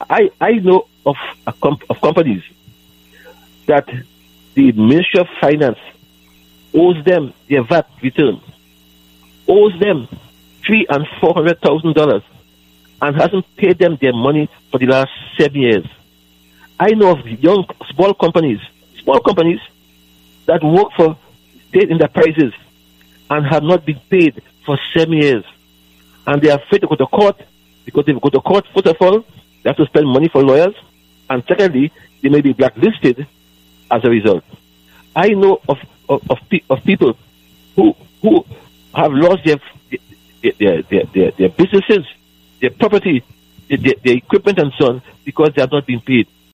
I know of companies that the Ministry of Finance owes them their VAT return, owes them $300,000 and $400,000, and hasn't paid them their money for the last 7 years. I know of small companies that work for state enterprises and have not been paid for 7 years. And they are afraid to go to court because if they go to court, first of all, they have to spend money for lawyers, and secondly, they may be blacklisted as a result. I know of people who have lost their businesses, their property, their equipment and so on because they have not been paid.